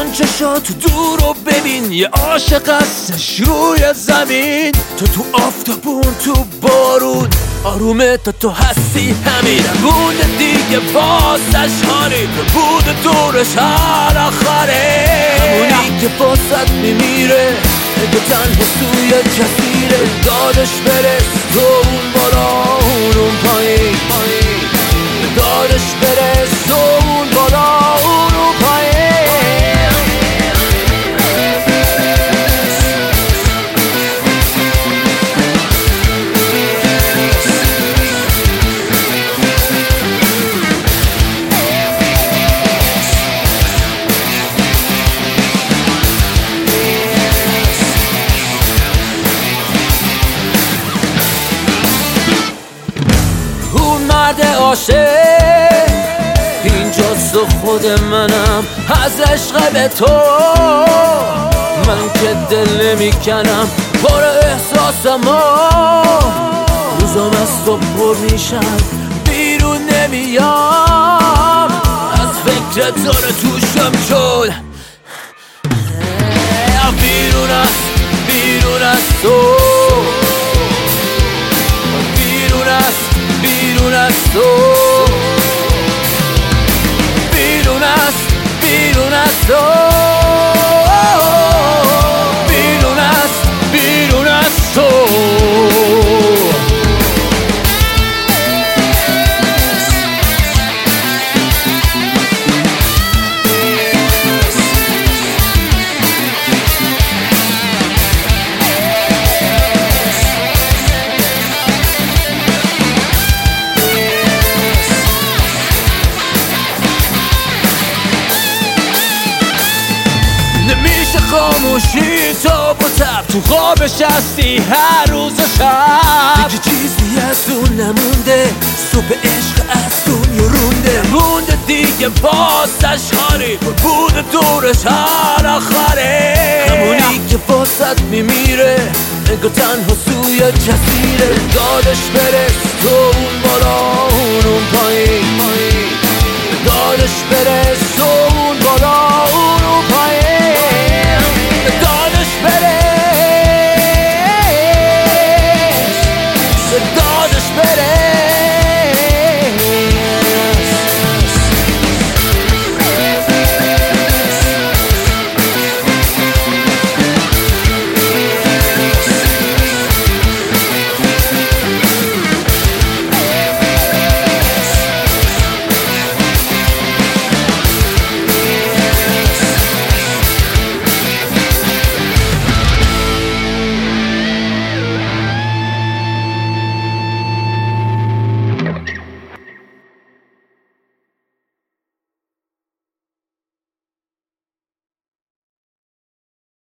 کن چشاتو دور و ببین، یه عاشق هستش روی زمین. تو آفتابون تو بارون آرومه، تو هستی همین. بوده دیگه واسش هاری بوده دورش هر آخره، همونی که واسط میمیره اگه تنها توی جزیره. دادش برس تو اون بالا اون پایین، دادش برس تو اون بالا اون پایین. مرد عاشق اینجاست و خود منم از عشق به تو. من که دل نمیکنم پر احساسم، روزم از تو پر میشم بیرون نمیام از فکر تو رو توشم، چون بیرون از تو، بیرون از تو، بیرون از تو، بیرون از تو، بیرون از تو. خاموشی تو با تب تو خوابش هستی هر روز و شب، دیگه چیزی از اون نمونده، صبح عشق از دنیا مونده دیگه واسش هاری بوده دورش هر آخره، همونی که واسط میمیره انگار تنها سوی جزیره. دادش برس تو